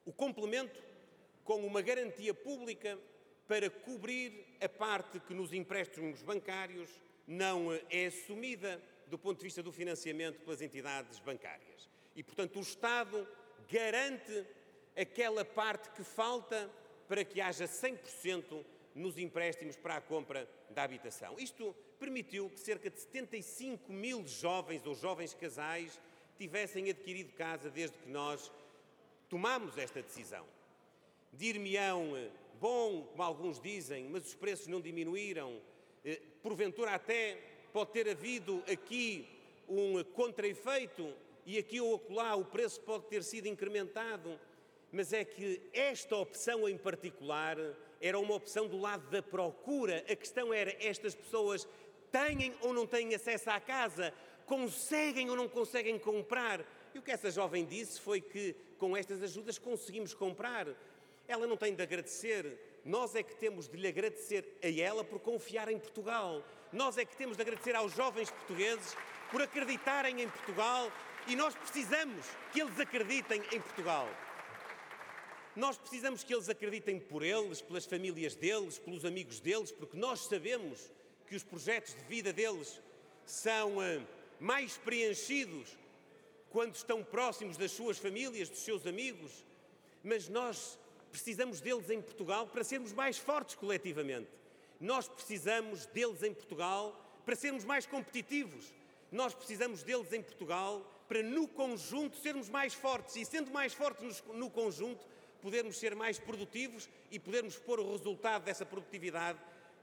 o complemento com uma garantia pública para cobrir a parte que nos empréstimos bancários não é assumida do ponto de vista do financiamento pelas entidades bancárias. E, portanto, o Estado garante aquela parte que falta para que haja 100% nos empréstimos para a compra da habitação. Isto permitiu que cerca de 75 mil jovens ou jovens casais tivessem adquirido casa desde que nós tomámos esta decisão. Dir-me-ão, bom, como alguns dizem, mas os preços não diminuíram. Porventura até pode ter havido aqui um contra-efeito e aqui ou acolá o preço pode ter sido incrementado. Mas é que esta opção em particular era uma opção do lado da procura. A questão era, estas pessoas têm ou não têm acesso à casa? Conseguem ou não conseguem comprar? E o que essa jovem disse foi que com estas ajudas conseguimos comprar. Ela não tem de agradecer, nós é que temos de lhe agradecer a ela por confiar em Portugal. Nós é que temos de agradecer aos jovens portugueses por acreditarem em Portugal e nós precisamos que eles acreditem em Portugal. Nós precisamos que eles acreditem por eles, pelas famílias deles, pelos amigos deles, porque nós sabemos que os projetos de vida deles são mais preenchidos quando estão próximos das suas famílias, dos seus amigos, mas nós precisamos deles em Portugal para sermos mais fortes coletivamente. Nós precisamos deles em Portugal para sermos mais competitivos. Nós precisamos deles em Portugal para, no conjunto, sermos mais fortes e, sendo mais fortes no conjunto, podermos ser mais produtivos e podermos pôr o resultado dessa produtividade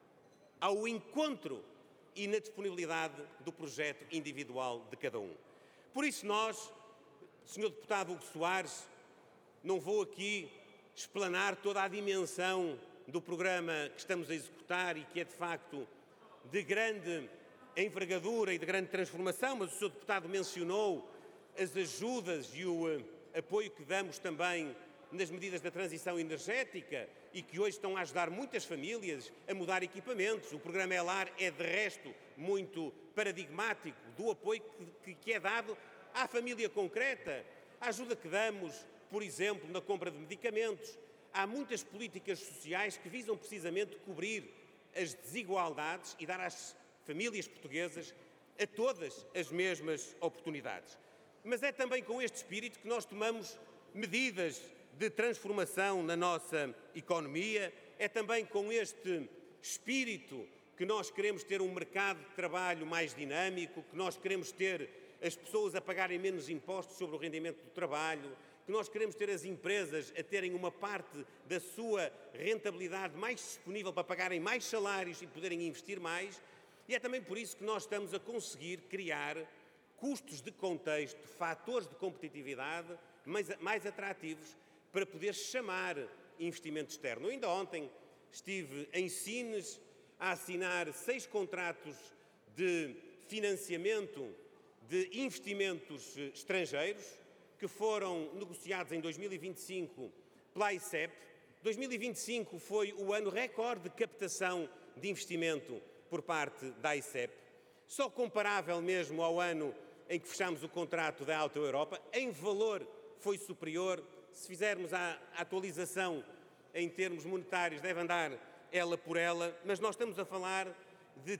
ao encontro e na disponibilidade do projeto individual de cada um. Por isso nós, Sr. Deputado Hugo Soares, não vou aqui explanar toda a dimensão do programa que estamos a executar e que é de facto de grande envergadura e de grande transformação, mas o Sr. Deputado mencionou as ajudas e o apoio que damos também nas medidas da transição energética e que hoje estão a ajudar muitas famílias a mudar equipamentos. O programa ELAR é, de resto, muito paradigmático do apoio que é dado à família concreta. A ajuda que damos, por exemplo, na compra de medicamentos. Há muitas políticas sociais que visam precisamente cobrir as desigualdades e dar às famílias portuguesas a todas as mesmas oportunidades. Mas é também com este espírito que nós tomamos medidas de transformação na nossa economia, é também com este espírito que nós queremos ter um mercado de trabalho mais dinâmico, que nós queremos ter as pessoas a pagarem menos impostos sobre o rendimento do trabalho, que nós queremos ter as empresas a terem uma parte da sua rentabilidade mais disponível para pagarem mais salários e poderem investir mais, e é também por isso que nós estamos a conseguir criar custos de contexto, fatores de competitividade mais atrativos para poder chamar investimento externo. Ainda ontem estive em Sines a assinar 6 contratos de financiamento de investimentos estrangeiros que foram negociados em 2025 pela AICEP. 2025 foi o ano recorde de captação de investimento por parte da AICEP, só comparável mesmo ao ano em que fechámos o contrato da Auto Europa. Em valor foi superior. Se fizermos a atualização em termos monetários, deve andar ela por ela, mas nós estamos a falar de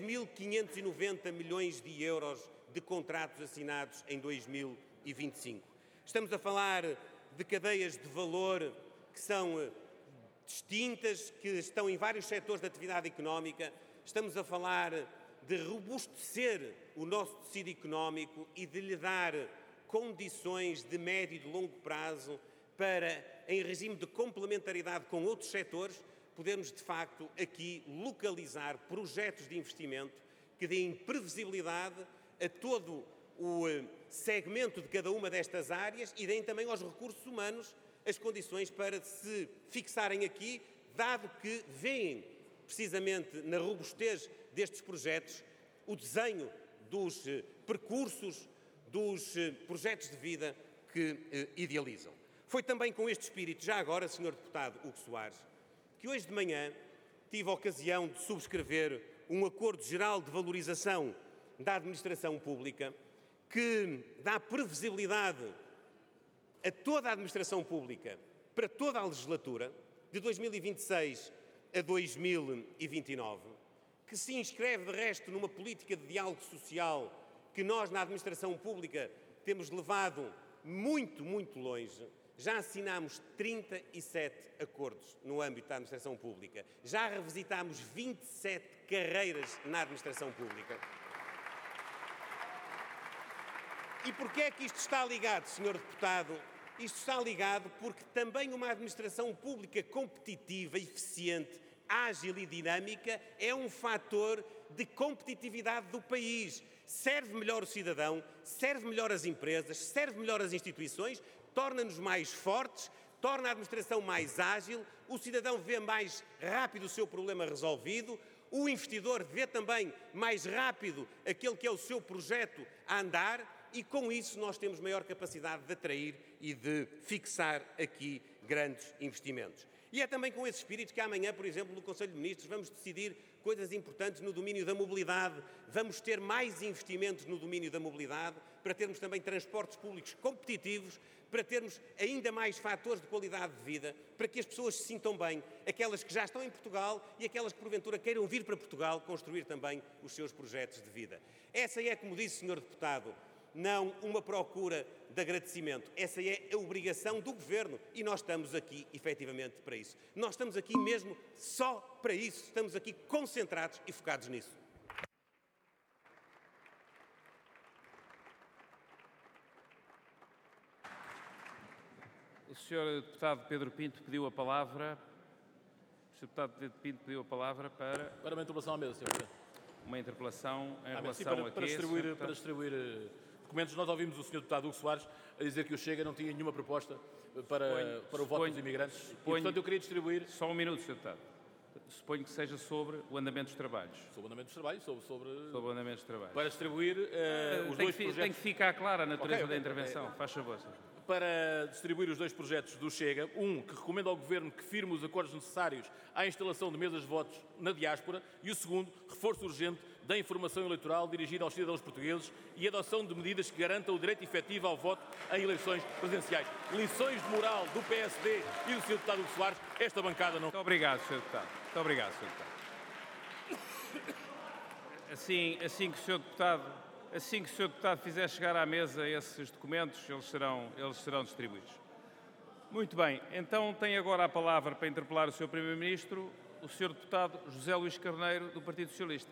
3.590 milhões de euros de contratos assinados em 2025. Estamos a falar de cadeias de valor que são distintas, que estão em vários setores da atividade económica. Estamos a falar de robustecer o nosso tecido económico e de lhe dar condições de médio e de longo prazo para, em regime de complementaridade com outros setores, podermos, de facto, aqui localizar projetos de investimento que deem previsibilidade a todo o segmento de cada uma destas áreas e deem também aos recursos humanos as condições para se fixarem aqui, dado que veem, precisamente na robustez destes projetos, o desenho dos percursos, dos projetos de vida que idealizam. Foi também com este espírito, já agora, Sr. Deputado Hugo Soares, que hoje de manhã tive a ocasião de subscrever um acordo geral de valorização da administração pública que dá previsibilidade a toda a administração pública para toda a legislatura, de 2026 a 2029, que se inscreve, de resto, numa política de diálogo social que nós, na administração pública, temos levado muito, muito longe. Já assinámos 37 acordos no âmbito da administração pública. Já revisitámos 27 carreiras na administração pública. E porquê é que isto está ligado, Sr. Deputado? Isto está ligado porque também uma administração pública competitiva, eficiente, ágil e dinâmica é um fator de competitividade do país. Serve melhor o cidadão, serve melhor as empresas, serve melhor as instituições, torna-nos mais fortes, torna a administração mais ágil, o cidadão vê mais rápido o seu problema resolvido, o investidor vê também mais rápido aquele que é o seu projeto a andar e, com isso, nós temos maior capacidade de atrair e de fixar aqui grandes investimentos. E é também com esse espírito que amanhã, por exemplo, no Conselho de Ministros, vamos decidir coisas importantes no domínio da mobilidade, vamos ter mais investimentos no domínio da mobilidade, para termos também transportes públicos competitivos, para termos ainda mais fatores de qualidade de vida, para que as pessoas se sintam bem, aquelas que já estão em Portugal e aquelas que porventura queiram vir para Portugal construir também os seus projetos de vida. Essa é, como disse o Sr. Deputado, não uma procura de agradecimento. Essa é a obrigação do Governo e nós estamos aqui, efetivamente, para isso. Nós estamos aqui mesmo só para isso. Estamos aqui concentrados e focados nisso. O Sr. Deputado Pedro Pinto pediu a palavra. O Sr. Deputado Pedro Pinto pediu a palavra para uma interpelação à mesa, Sr. Presidente. Uma interpelação em relação sim, a para distribuir documentos. Nós ouvimos o Sr. Deputado Hugo Soares a dizer que o Chega não tinha nenhuma proposta para o voto dos imigrantes. E, portanto, eu queria distribuir... Só um minuto, Sr. Deputado. Suponho que seja sobre o andamento dos trabalhos. Sobre o andamento dos trabalhos, sobre o andamento dos trabalhos. Para distribuir os dois projetos... Tem que ficar clara a natureza da intervenção. Faz favor, Sr. Para distribuir os dois projetos do Chega, um que recomenda ao Governo que firme os acordos necessários à instalação de mesas de votos na diáspora e o segundo, reforço urgente da informação eleitoral dirigida aos cidadãos portugueses e adoção de medidas que garantam o direito efetivo ao voto em eleições presidenciais. Lições de moral do PSD e do Sr. Deputado Hugo Soares, esta bancada não... Muito obrigado, Sr. Deputado. Muito obrigado, Sr. Deputado. Assim que o Sr. Deputado fizer chegar à mesa esses documentos, eles serão distribuídos. Muito bem, então tem agora a palavra para interpelar o Sr. Primeiro-Ministro, o Sr. Deputado José Luís Carneiro, do Partido Socialista.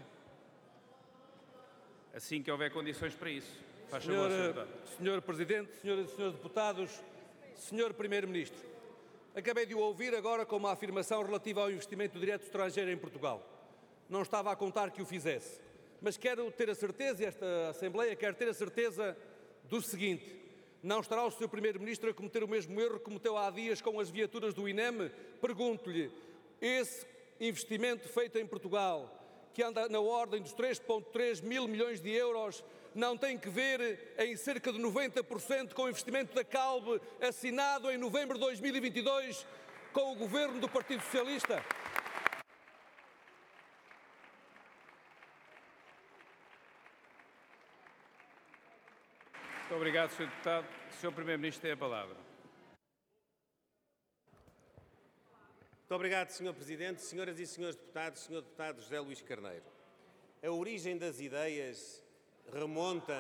Assim que houver condições para isso. Faz favor, Sr. Deputado. Senhor Presidente, senhoras e senhores deputados, Senhor Primeiro-Ministro, acabei de o ouvir agora com uma afirmação relativa ao investimento direto estrangeiro em Portugal. Não estava a contar que o fizesse. Mas quero ter a certeza, e esta Assembleia quer ter a certeza do seguinte: não estará o Sr. Primeiro-Ministro a cometer o mesmo erro que cometeu há dias com as viaturas do INEM? Pergunto-lhe, esse investimento feito em Portugal, que anda na ordem dos 3,3 mil milhões de euros, não tem que ver em cerca de 90% com o investimento da CALB assinado em novembro de 2022 com o Governo do Partido Socialista? Muito obrigado, Sr. Deputado. O Sr. Primeiro-Ministro tem a palavra. Muito obrigado, Sr. Presidente, senhoras e senhores deputados, Sr. Deputado José Luís Carneiro. A origem das ideias remonta...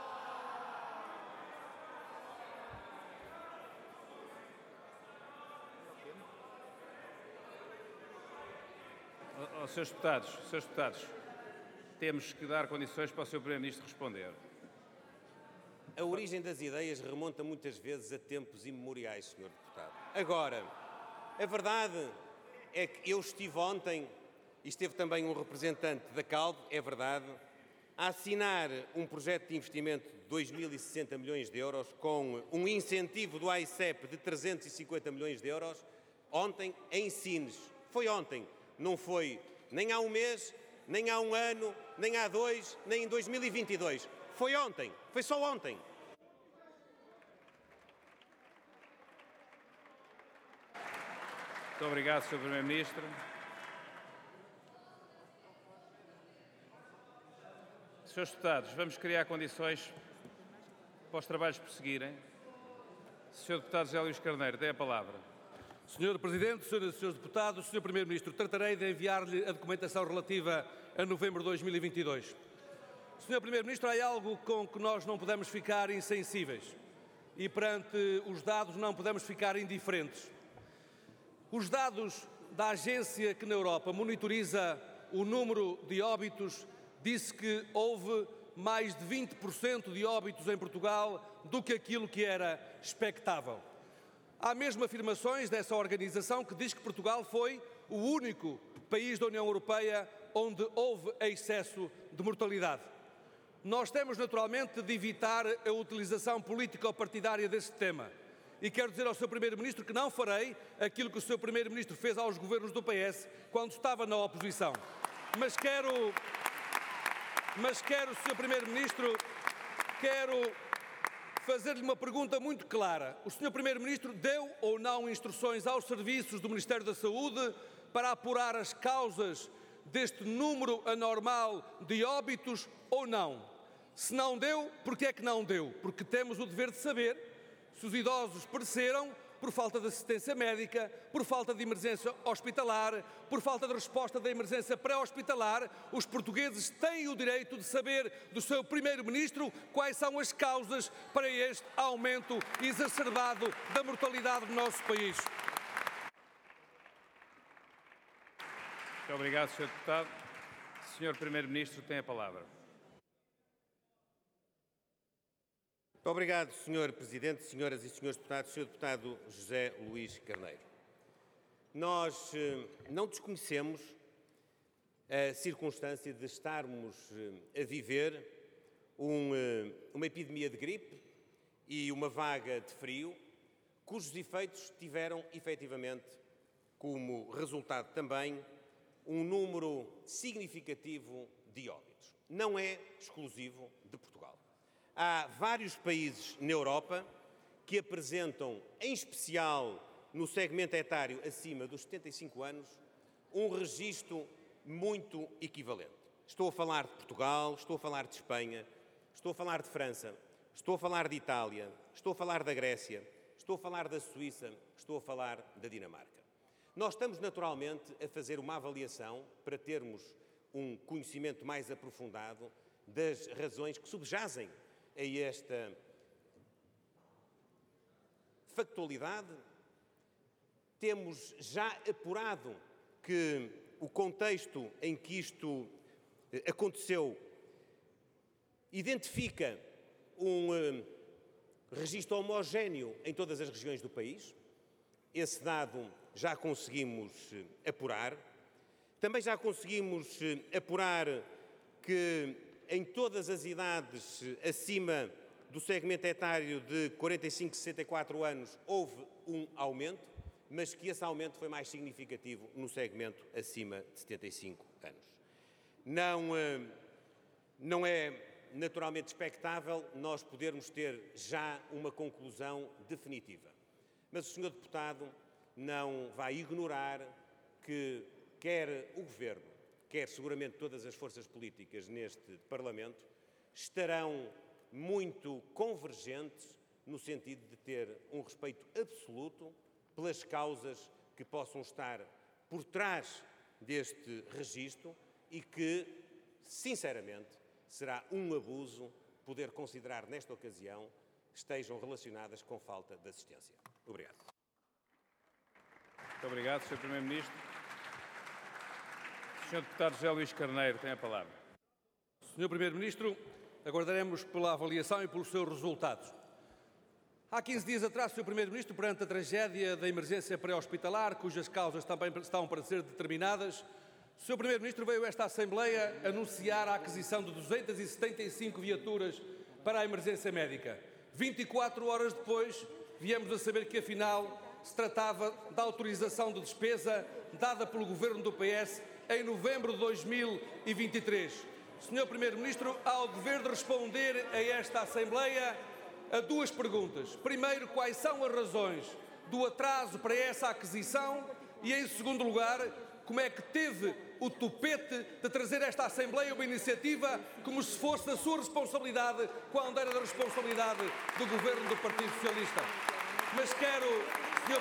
Senhores deputados, temos que dar condições para o Sr. Primeiro-Ministro responder. A origem das ideias remonta muitas vezes a tempos imemoriais, Sr. Deputado. Agora, a verdade é que eu estive ontem, e esteve também um representante da CALB, é verdade, a assinar um projeto de investimento de 2.060 milhões de euros com um incentivo do AICEP de 350 milhões de euros, ontem em Sines. Foi ontem, não foi nem há um mês, nem há um ano, nem há dois, nem em 2022. Foi ontem, foi só ontem. Muito obrigado, Sr. Primeiro-Ministro. Senhores deputados, vamos criar condições para os trabalhos prosseguirem. Sr. Deputado José Luís Carneiro, tem a palavra. Sr. Presidente, Senhoras e Srs. Deputados, Sr. Primeiro-Ministro, tratarei de enviar-lhe a documentação relativa a novembro de 2022. Sr. Primeiro-Ministro, há algo com que nós não podemos ficar insensíveis e perante os dados não podemos ficar indiferentes. Os dados da agência que na Europa monitoriza o número de óbitos disse que houve mais de 20% de óbitos em Portugal do que aquilo que era expectável. Há mesmo afirmações dessa organização que diz que Portugal foi o único país da União Europeia onde houve excesso de mortalidade. Nós temos naturalmente de evitar a utilização político-partidária deste tema. E quero dizer ao Sr. Primeiro-Ministro que não farei aquilo que o Sr. Primeiro-Ministro fez aos governos do PS quando estava na oposição. Mas quero, Sr. Primeiro-Ministro, fazer-lhe uma pergunta muito clara. O Sr. Primeiro-Ministro deu ou não instruções aos serviços do Ministério da Saúde para apurar as causas deste número anormal de óbitos ou não? Se não deu, por que é que não deu? Porque temos o dever de saber se os idosos pereceram por falta de assistência médica, por falta de emergência hospitalar, por falta de resposta da emergência pré-hospitalar. Os portugueses têm o direito de saber do seu Primeiro-Ministro quais são as causas para este aumento exacerbado da mortalidade do nosso país. Muito obrigado, Sr. Deputado. Sr. Primeiro-Ministro tem a palavra. Muito obrigado, Sr. Presidente, Senhoras e Senhores Deputados, Sr. Deputado José Luís Carneiro. Nós não desconhecemos a circunstância de estarmos a viver uma epidemia de gripe e uma vaga de frio, cujos efeitos tiveram, efetivamente, como resultado também, um número significativo de óbitos. Não é exclusivo de Portugal. Há vários países na Europa que apresentam, em especial no segmento etário acima dos 75 anos, um registro muito equivalente. Estou a falar de Portugal, estou a falar de Espanha, estou a falar de França, estou a falar de Itália, estou a falar da Grécia, estou a falar da Suíça, estou a falar da Dinamarca. Nós estamos naturalmente a fazer uma avaliação para termos um conhecimento mais aprofundado das razões que subjazem a esta factualidade. Temos já apurado que o contexto em que isto aconteceu identifica um registro homogéneo em todas as regiões do país. Esse dado já conseguimos apurar. Também já conseguimos apurar que em todas as idades acima do segmento etário de 45 a 64 anos houve um aumento, mas que esse aumento foi mais significativo no segmento acima de 75 anos. Não é naturalmente expectável nós podermos ter já uma conclusão definitiva. Mas o Sr. Deputado não vai ignorar que quer o Governo, quer seguramente todas as forças políticas neste Parlamento, estarão muito convergentes no sentido de ter um respeito absoluto pelas causas que possam estar por trás deste registro e que, sinceramente, será um abuso poder considerar nesta ocasião estejam relacionadas com falta de assistência. Obrigado. Muito obrigado, Sr. Primeiro-Ministro. Sr. Deputado José Luís Carneiro tem a palavra. Sr. Primeiro-Ministro, aguardaremos pela avaliação e pelos seus resultados. Há 15 dias atrás, Sr. Primeiro-Ministro, perante a tragédia da emergência pré-hospitalar, cujas causas também estão para ser determinadas, o Sr. Primeiro-Ministro veio a esta Assembleia anunciar a aquisição de 275 viaturas para a emergência médica. 24 horas depois, viemos a saber que, afinal, se tratava da autorização de despesa dada pelo Governo do PS em novembro de 2023. Sr. Primeiro-Ministro, há o dever de responder a esta Assembleia a duas perguntas. Primeiro, quais são as razões do atraso para essa aquisição? E, em segundo lugar, como é que teve o tupete de trazer a esta Assembleia uma iniciativa como se fosse da sua responsabilidade, quando era da responsabilidade do Governo do Partido Socialista? Mas quero, Sr.